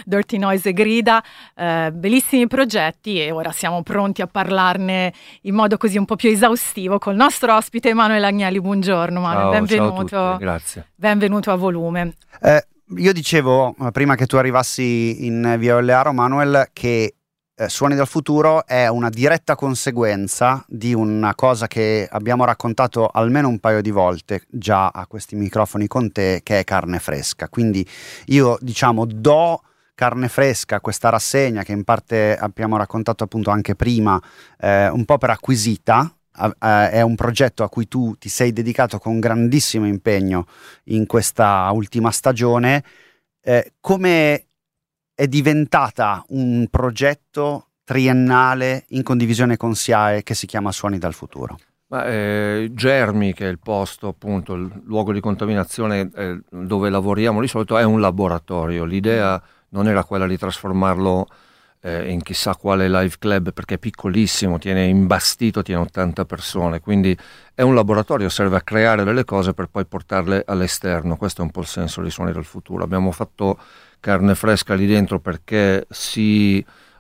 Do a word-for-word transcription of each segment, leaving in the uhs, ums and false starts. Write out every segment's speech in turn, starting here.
Dirty Noise e Grida, eh, bellissimi progetti, e ora siamo pronti a parlarne in modo così un po' più esaustivo col nostro ospite Emanuele Agnelli. Buongiorno Manuel, ciao, benvenuto. Ciao a tutti, grazie. Benvenuto a Volume. Eh, io dicevo, prima che tu arrivassi in via Olearo, Manuel, che Eh, Suoni dal futuro è una diretta conseguenza di una cosa che abbiamo raccontato almeno un paio di volte già a questi microfoni con te, che è Carne Fresca. Quindi io, diciamo, do carne fresca a questa rassegna che in parte abbiamo raccontato appunto anche prima, eh, un po' per acquisita. Uh, uh, è un progetto a cui tu ti sei dedicato con grandissimo impegno in questa ultima stagione. Eh, come è diventata un progetto triennale in condivisione con S I A E che si chiama Suoni dal futuro? Ma, eh, Germi, che è il posto, appunto, il luogo di contaminazione eh, dove lavoriamo di solito, è un laboratorio. L'idea non era quella di trasformarlo eh, in chissà quale live club, perché è piccolissimo, tiene imbastito, tiene ottanta persone, quindi è un laboratorio, serve a creare delle cose per poi portarle all'esterno. Questo è un po' il senso di Suoni dal futuro. Abbiamo fatto Carne Fresca lì dentro perché si,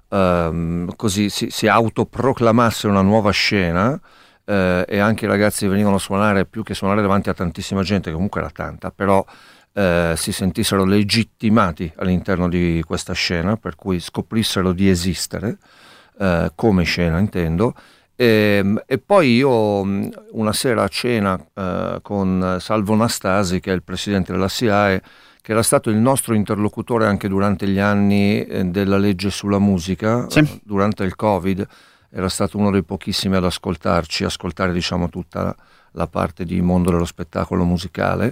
um, così, si, si autoproclamasse una nuova scena, eh, e anche i ragazzi venivano a suonare, più che suonare davanti a tantissima gente, che comunque era tanta, però eh, si sentissero legittimati all'interno di questa scena, per cui scoprissero di esistere, eh, come scena intendo. E, e poi io una sera a cena eh, con Salvo Nastasi, che è il presidente della S I A E, che era stato il nostro interlocutore anche durante gli anni eh, della legge sulla musica, sì. eh, durante il Covid, era stato uno dei pochissimi ad ascoltarci, ascoltare diciamo tutta la, la parte di mondo dello spettacolo musicale.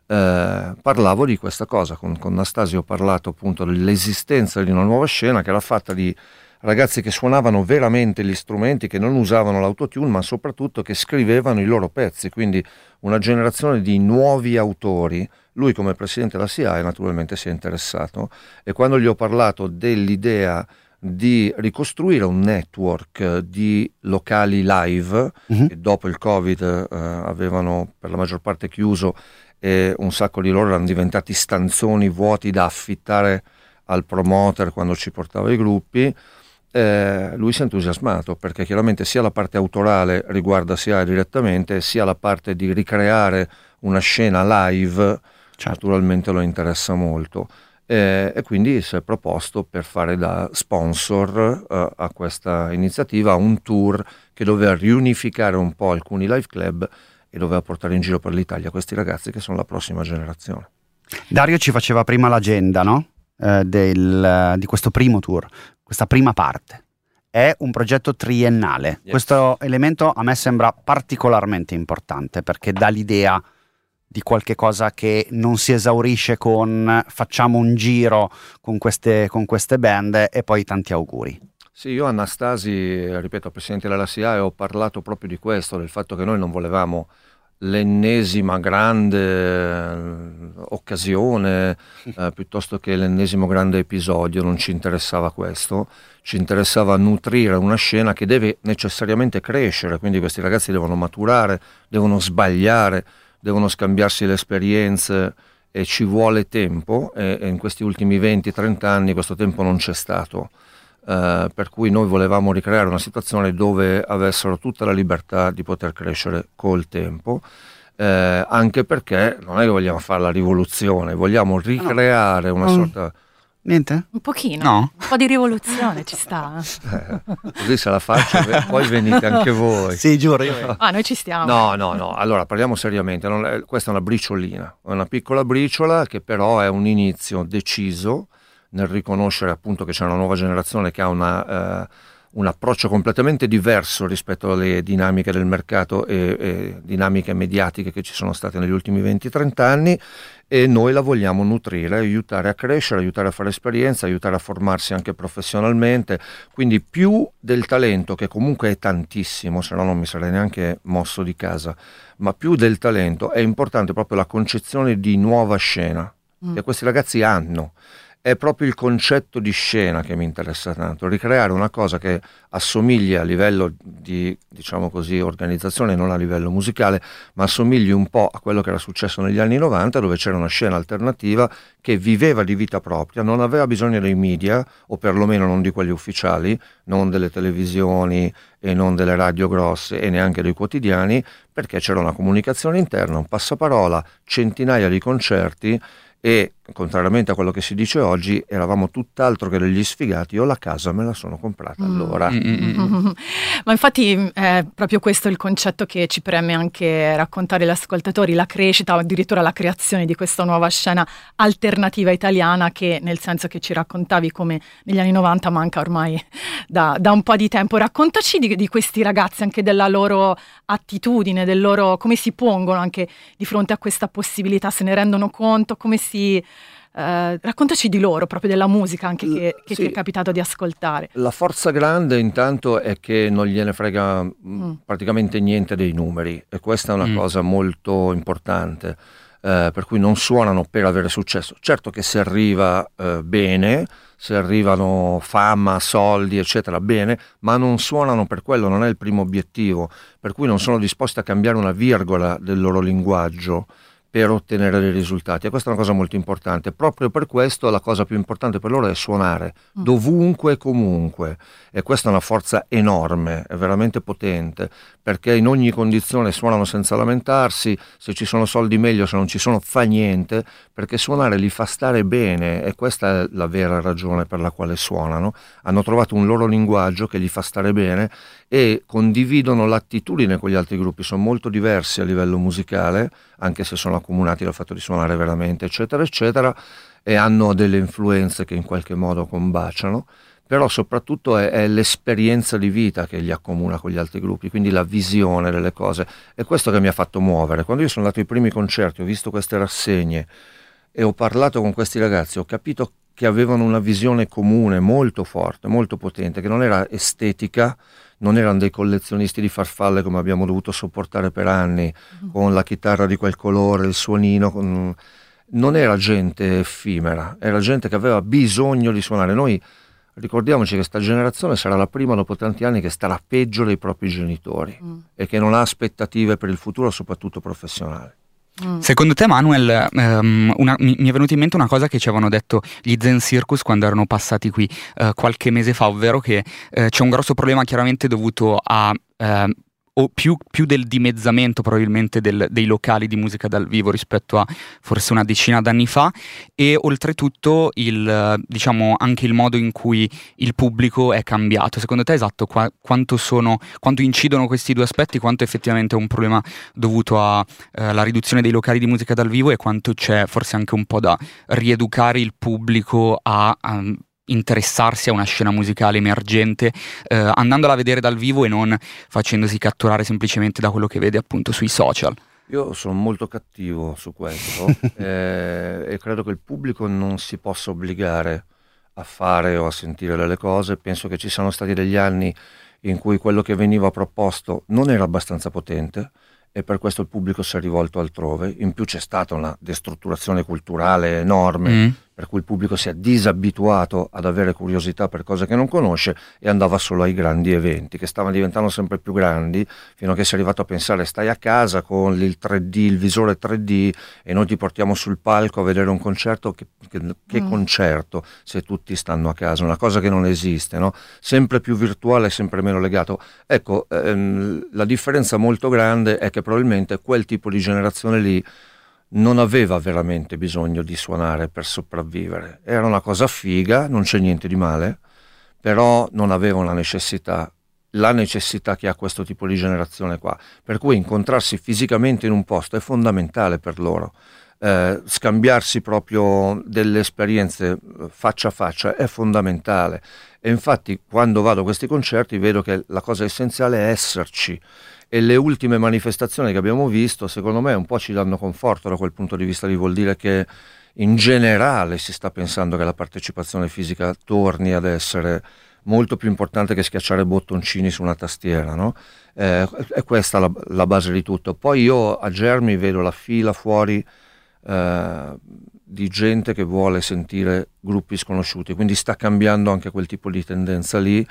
Eh, parlavo di questa cosa, con, con Nastasio ho parlato appunto dell'esistenza di una nuova scena che era fatta di ragazzi che suonavano veramente gli strumenti, che non usavano l'autotune, ma soprattutto che scrivevano i loro pezzi, quindi una generazione di nuovi autori. Lui, come presidente della S I A E, naturalmente si è interessato, e quando gli ho parlato dell'idea di ricostruire un network di locali live, uh-huh. che dopo il Covid eh, avevano per la maggior parte chiuso, e un sacco di loro erano diventati stanzoni vuoti da affittare al promoter quando ci portava i gruppi, eh, lui si è entusiasmato, perché chiaramente sia la parte autorale riguarda S I A E direttamente, sia la parte di ricreare una scena live, certo. Naturalmente lo interessa molto, eh, e quindi si è proposto per fare da sponsor eh, a questa iniziativa un tour che doveva riunificare un po' alcuni live club e doveva portare in giro per l'Italia questi ragazzi che sono la prossima generazione. Dario ci faceva prima l'agenda, no? Eh, del, di questo primo tour, questa prima parte. È un progetto triennale. Yes. Questo elemento a me sembra particolarmente importante, perché dà l'idea di qualche cosa che non si esaurisce con facciamo un giro con queste, con queste band e poi tanti auguri. Sì, io a Nastasi, ripeto, presidente della S I A E, ho parlato proprio di questo, del fatto che noi non volevamo l'ennesima grande occasione eh, piuttosto che l'ennesimo grande episodio. Non ci interessava questo, ci interessava nutrire una scena che deve necessariamente crescere, quindi questi ragazzi devono maturare, devono sbagliare, devono scambiarsi le esperienze, e ci vuole tempo, e, e in questi ultimi venti trenta anni questo tempo non c'è stato. Uh, per cui noi volevamo ricreare una situazione dove avessero tutta la libertà di poter crescere col tempo, uh, anche perché non è che vogliamo fare la rivoluzione, vogliamo ricreare una no. sorta... Niente? Un pochino, no. un po' di rivoluzione ci sta. Eh, così se la faccio, poi venite anche voi. Sì, giuro. Io... Ah, noi ci stiamo. No, no, no, allora parliamo seriamente. Non è, questa è una briciolina, è una piccola briciola che però è un inizio deciso nel riconoscere appunto che c'è una nuova generazione che ha una, eh, un approccio completamente diverso rispetto alle dinamiche del mercato e, e dinamiche mediatiche che ci sono state negli ultimi venti trenta anni, e noi la vogliamo nutrire, aiutare a crescere, aiutare a fare esperienza, aiutare a formarsi anche professionalmente. Quindi più del talento, che comunque è tantissimo, se no non mi sarei neanche mosso di casa, ma più del talento è importante proprio la concezione di nuova scena mm. che questi ragazzi hanno. è proprio il concetto di scena che mi interessa tanto, ricreare una cosa che assomigli a livello di, diciamo così, organizzazione, non a livello musicale, ma assomigli un po' a quello che era successo negli anni novanta, dove c'era una scena alternativa che viveva di vita propria, non aveva bisogno dei media, o perlomeno non di quelli ufficiali, non delle televisioni e non delle radio grosse e neanche dei quotidiani, perché c'era una comunicazione interna, un passaparola, centinaia di concerti, e contrariamente a quello che si dice oggi eravamo tutt'altro che degli sfigati. Io la casa me la sono comprata allora. Mm-hmm. Ma infatti è proprio questo il concetto che ci preme anche raccontare agli ascoltatori, la crescita o addirittura la creazione di questa nuova scena alternativa italiana, che nel senso che ci raccontavi come negli anni novanta manca ormai da, da un po' di tempo. Raccontaci di, di questi ragazzi, anche della loro attitudine, del loro, come si pongono anche di fronte a questa possibilità, se ne rendono conto, come si... Uh, raccontaci di loro, proprio della musica anche che, che sì. ti è capitato di ascoltare. La forza grande intanto è che non gliene frega mm. praticamente niente dei numeri, e questa è una mm. cosa molto importante, uh, per cui non suonano per avere successo. Certo che se arriva uh, bene, se arrivano fama, soldi eccetera, bene, ma non suonano per quello, non è il primo obiettivo, per cui non sono disposti a cambiare una virgola del loro linguaggio per ottenere dei risultati, e questa è una cosa molto importante. Proprio per questo la cosa più importante per loro è suonare mm. dovunque e comunque, e questa è una forza enorme, è veramente potente, perché in ogni condizione suonano senza lamentarsi, se ci sono soldi meglio, se non ci sono fa niente, perché suonare li fa stare bene, e questa è la vera ragione per la quale suonano. Hanno trovato un loro linguaggio che li fa stare bene e condividono l'attitudine con gli altri gruppi, sono molto diversi a livello musicale, anche se sono accomunati dal fatto di suonare veramente eccetera eccetera, e hanno delle influenze che in qualche modo combaciano, però soprattutto è, è l'esperienza di vita che li accomuna con gli altri gruppi, quindi la visione delle cose, è questo che mi ha fatto muovere. Quando io sono andato ai primi concerti, ho visto queste rassegne e ho parlato con questi ragazzi, ho capito che avevano una visione comune molto forte, molto potente, che non era estetica, non erano dei collezionisti di farfalle come abbiamo dovuto sopportare per anni, mm. con la chitarra di quel colore, il suonino, con... non era gente effimera, era gente che aveva bisogno di suonare. Noi ricordiamoci che questa generazione sarà la prima dopo tanti anni che starà peggio dei propri genitori mm. e che non ha aspettative per il futuro, soprattutto professionali. Mm. Secondo te, Manuel, um, una, mi, mi è venuta in mente una cosa che ci avevano detto gli Zen Circus quando erano passati qui uh, qualche mese fa, ovvero che uh, c'è un grosso problema chiaramente dovuto a uh, o più, più del dimezzamento probabilmente del, dei locali di musica dal vivo rispetto a forse una decina d'anni fa, e oltretutto il, diciamo, anche il modo in cui il pubblico è cambiato. Secondo te, esatto, qua, quanto sono, quanto incidono questi due aspetti, quanto effettivamente è un problema dovuto alla eh, riduzione dei locali di musica dal vivo, e quanto c'è forse anche un po' da rieducare il pubblico a, a interessarsi a una scena musicale emergente, eh, andandola a vedere dal vivo e non facendosi catturare semplicemente da quello che vede appunto sui social? Io sono molto cattivo su questo eh, e credo che il pubblico non si possa obbligare a fare o a sentire delle cose. Penso che ci siano stati degli anni in cui quello che veniva proposto non era abbastanza potente, e per questo il pubblico si è rivolto altrove. In più c'è stata una destrutturazione culturale enorme, mm. per cui il pubblico si è disabituato ad avere curiosità per cose che non conosce e andava solo ai grandi eventi, che stavano diventando sempre più grandi, fino a che si è arrivato a pensare: stai a casa con il tre D, il visore tre D, e noi ti portiamo sul palco a vedere un concerto. Che, che, che mm. concerto se tutti stanno a casa? Una cosa che non esiste, no? Sempre più virtuale, sempre meno legato. Ecco, ehm, la differenza molto grande è che probabilmente quel tipo di generazione lì non aveva veramente bisogno di suonare per sopravvivere. Era una cosa figa, non c'è niente di male, però non aveva una necessità, la necessità che ha questo tipo di generazione qua. Per cui incontrarsi fisicamente in un posto è fondamentale per loro. Eh, scambiarsi proprio delle esperienze faccia a faccia è fondamentale. E infatti quando vado a questi concerti vedo che la cosa essenziale è esserci. E le ultime manifestazioni che abbiamo visto, secondo me, un po' ci danno conforto da quel punto di vista lì. Vuol dire che in generale si sta pensando che la partecipazione fisica torni ad essere molto più importante che schiacciare bottoncini su una tastiera, no? Eh, è questa la, la base di tutto. Poi io a Germi vedo la fila fuori eh, di gente che vuole sentire gruppi sconosciuti, quindi sta cambiando anche quel tipo di tendenza lì.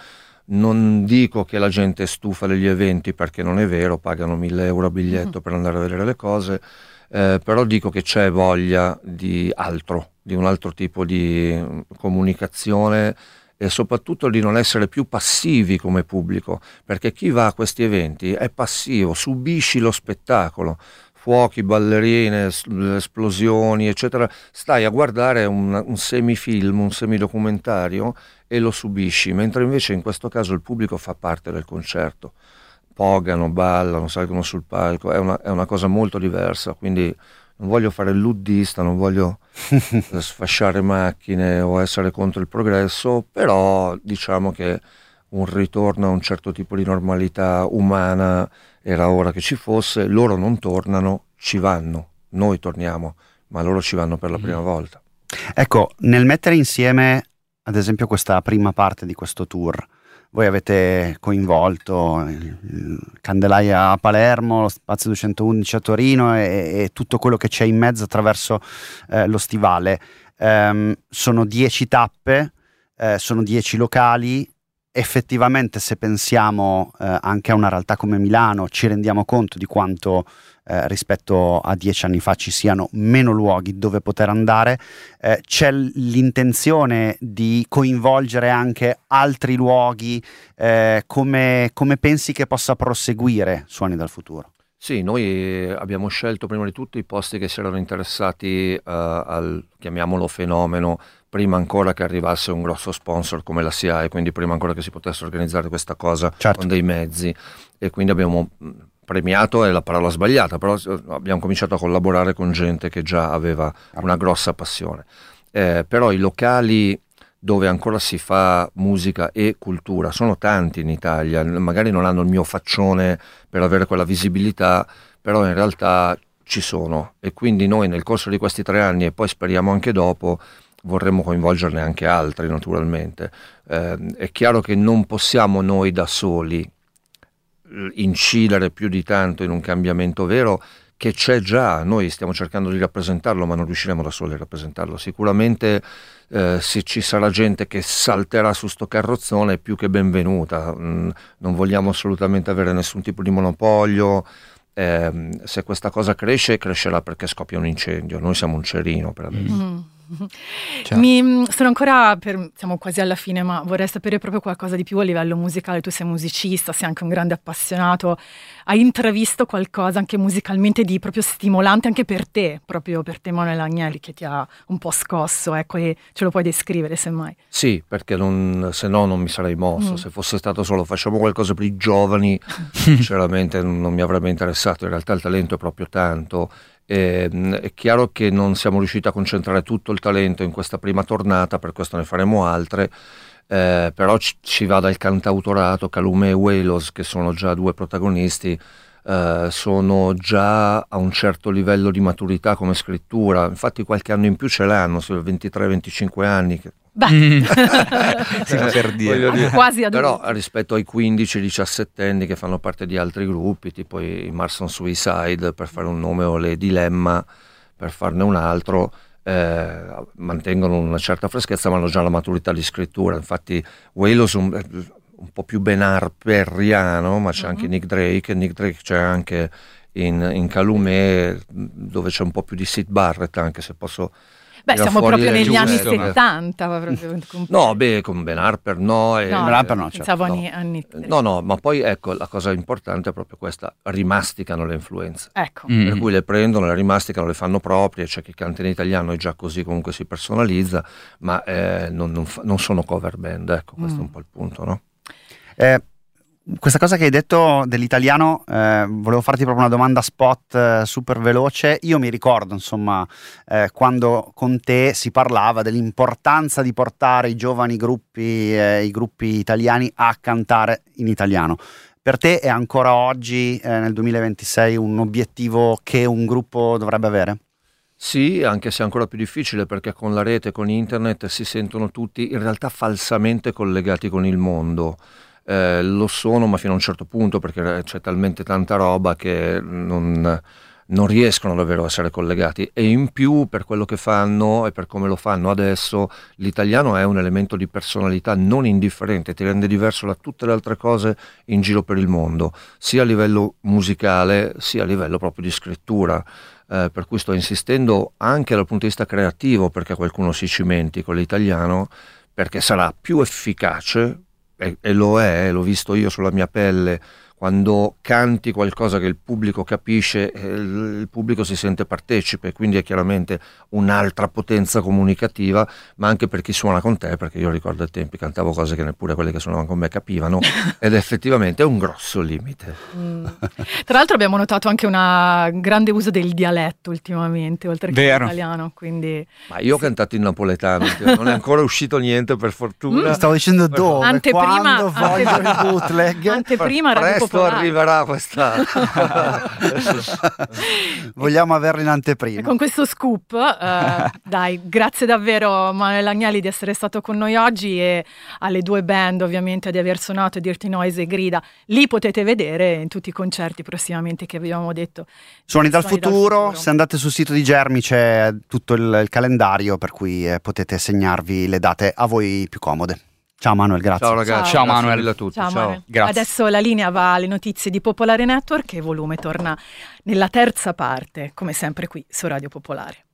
Non dico che la gente è stufa degli eventi, perché non è vero, pagano mille euro a biglietto mm. per andare a vedere le cose, eh, però dico che c'è voglia di altro, di un altro tipo di comunicazione e soprattutto di non essere più passivi come pubblico, perché chi va a questi eventi è passivo, subisci lo spettacolo, fuochi, ballerine, esplosioni, eccetera. Stai a guardare un, un semifilm, un semidocumentario e lo subisci, mentre invece in questo caso il pubblico fa parte del concerto. Pogano, ballano, salgono sul palco, è una, è una cosa molto diversa, quindi non voglio fare il luddista, non voglio sfasciare macchine o essere contro il progresso, però diciamo che un ritorno a un certo tipo di normalità umana era ora che ci fosse. Loro non tornano, ci vanno, noi torniamo, ma loro ci vanno per la prima volta. Ecco, nel mettere insieme ad esempio questa prima parte di questo tour, voi avete coinvolto il Candelaia a Palermo, lo Spazio duecentoundici a Torino e, e tutto quello che c'è in mezzo attraverso eh, lo stivale. Um, sono dieci tappe, eh, sono dieci locali. Effettivamente, se pensiamo eh, anche a una realtà come Milano, ci rendiamo conto di quanto eh, rispetto a dieci anni fa ci siano meno luoghi dove poter andare. Eh, c'è l'intenzione di coinvolgere anche altri luoghi. Eh, come, come pensi che possa proseguire Suoni dal Futuro? Sì, noi abbiamo scelto prima di tutto i posti che si erano interessati uh, al, chiamiamolo, fenomeno, prima ancora che arrivasse un grosso sponsor come la S I A E, quindi prima ancora che si potesse organizzare questa cosa certo. con dei mezzi, e quindi abbiamo premiato, è la parola sbagliata, però abbiamo cominciato a collaborare con gente che già aveva una grossa passione. Eh, però i locali dove ancora si fa musica e cultura sono tanti in Italia, magari non hanno il mio faccione per avere quella visibilità, però in realtà ci sono, e quindi noi nel corso di questi tre anni e poi speriamo anche dopo vorremmo coinvolgerne anche altri naturalmente. Eh, è chiaro che non possiamo noi da soli incidere più di tanto in un cambiamento vero che c'è già, noi stiamo cercando di rappresentarlo ma non riusciremo da soli a rappresentarlo. Sicuramente eh, se ci sarà gente che salterà su sto carrozzone è più che benvenuta, mm, non vogliamo assolutamente avere nessun tipo di monopolio. Eh, se questa cosa cresce, crescerà perché scoppia un incendio, noi siamo un cerino per adesso. Mm. Mi, sono ancora per, siamo quasi alla fine, ma vorrei sapere proprio qualcosa di più a livello musicale. Tu sei musicista, sei anche un grande appassionato, hai intravisto qualcosa anche musicalmente di proprio stimolante anche per te, proprio per te Emanuele Agnelli, che ti ha un po' scosso, ecco, e ce lo puoi descrivere semmai? Sì, perché non, se no non mi sarei mosso, mm. se fosse stato solo facciamo qualcosa per i giovani sinceramente non mi avrebbe interessato. In realtà il talento è proprio tanto. Eh, è chiaro che non siamo riusciti a concentrare tutto il talento in questa prima tornata, per questo ne faremo altre, eh, però ci, ci va dal cantautorato. Calume e Wailos, che sono già due protagonisti, eh, sono già a un certo livello di maturità come scrittura, infatti qualche anno in più ce l'hanno, sono ventitré venticinque anni che... Beh, sì, per dire. dire. Quasi adulti. Però rispetto ai quindici diciassette anni che fanno parte di altri gruppi, tipo i Mars on Suicide per fare un nome, o le Dilemma per farne un altro, eh, mantengono una certa freschezza ma hanno già la maturità di scrittura. Infatti Wailos un, un po' più Ben Harperiano, ma c'è uh-huh. anche Nick Drake, Nick Drake c'è anche in, in Calumet, dove c'è un po' più di Syd Barrett, anche se posso... Beh, siamo proprio negli giusto, anni eh. settanta. Proprio, con... No, beh, con Ben Harper no. E, no, Ben Harper no, pensavo certo, anni, anni... No, no, ma poi ecco, la cosa importante è proprio questa, rimasticano le influenze. Ecco. Mm. Per cui le prendono, le rimasticano, le fanno proprie, c'è chi canta in italiano e già così comunque si personalizza, ma eh, non, non, fa, non sono cover band, ecco, questo mm. è un po' il punto, no? Eh, questa cosa che hai detto dell'italiano, eh, volevo farti proprio una domanda spot eh, super veloce. Io mi ricordo, insomma, eh, quando con te si parlava dell'importanza di portare i giovani gruppi, eh, i gruppi italiani a cantare in italiano. Per te è ancora oggi, eh, nel duemilaventisei, un obiettivo che un gruppo dovrebbe avere? Sì, anche se è ancora più difficile, perché con la rete, con internet si sentono tutti in realtà falsamente collegati con il mondo. Eh, lo sono, ma fino a un certo punto, perché c'è talmente tanta roba che non, non riescono davvero a essere collegati, e in più per quello che fanno e per come lo fanno adesso l'italiano è un elemento di personalità non indifferente, ti rende diverso da tutte le altre cose in giro per il mondo, sia a livello musicale sia a livello proprio di scrittura, eh, per cui sto insistendo anche dal punto di vista creativo perché qualcuno si cimenti con l'italiano, perché sarà più efficace, e, e lo è, l'ho visto io sulla mia pelle. Quando canti qualcosa che il pubblico capisce, il pubblico si sente partecipe, quindi è chiaramente un'altra potenza comunicativa, ma anche per chi suona con te, perché io ricordo ai tempi cantavo cose che neppure quelle che suonavano con me capivano, ed effettivamente è un grosso limite. Mm. Tra l'altro abbiamo notato anche un grande uso del dialetto ultimamente, oltre che l'italiano, quindi... Ma io ho cantato in napoletano, non è ancora uscito niente per fortuna. Mm. Stavo dicendo dove, anteprima, quando voglio il bootleg. Anteprima presto popolare. Arriverà questa. Vogliamo averla in anteprima. E con questo scoop, eh, dai, grazie davvero Manuel Agnelli di essere stato con noi oggi, e alle due band ovviamente di aver suonato Dirty Noise e Grida. Li potete vedere in tutti i concerti prossimamente che abbiamo detto. Suoni dal, Suoni futuro, dal futuro. Se andate sul sito di Germi c'è tutto il, il calendario, per cui eh, potete segnarvi le date a voi più comode. Ciao Manuel, grazie. Ciao ragazzi, ciao grazie Manuel. mille a tutti. Ciao, Ciao. Manuel. Grazie. Adesso la linea va alle notizie di Popolare Network e Volume torna nella terza parte, come sempre qui su Radio Popolare.